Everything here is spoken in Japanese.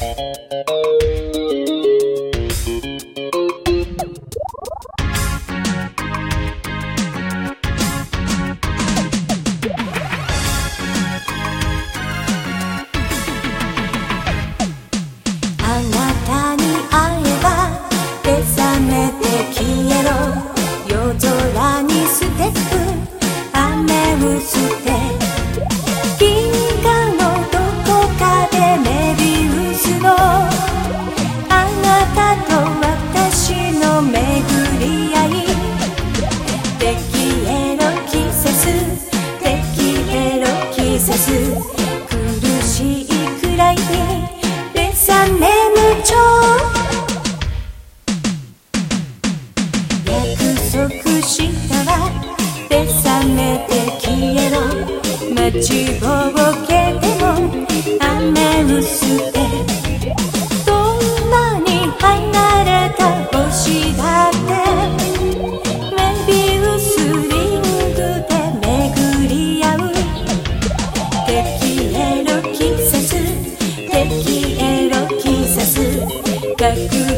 あなたに会えば目覚めて消えろ、夜空にステップ雨薄で、銀河のどこかでメビウスのあなたと私の巡り合い、テキエロ季節テキエロ季節、苦しいくらいに目覚め無調、約束したわ目覚めて消えろ、待ちぼうけても雨薄で、どんなに離れた星だってメビウスリングで巡り合う、テキエロ季節テキエロ季節、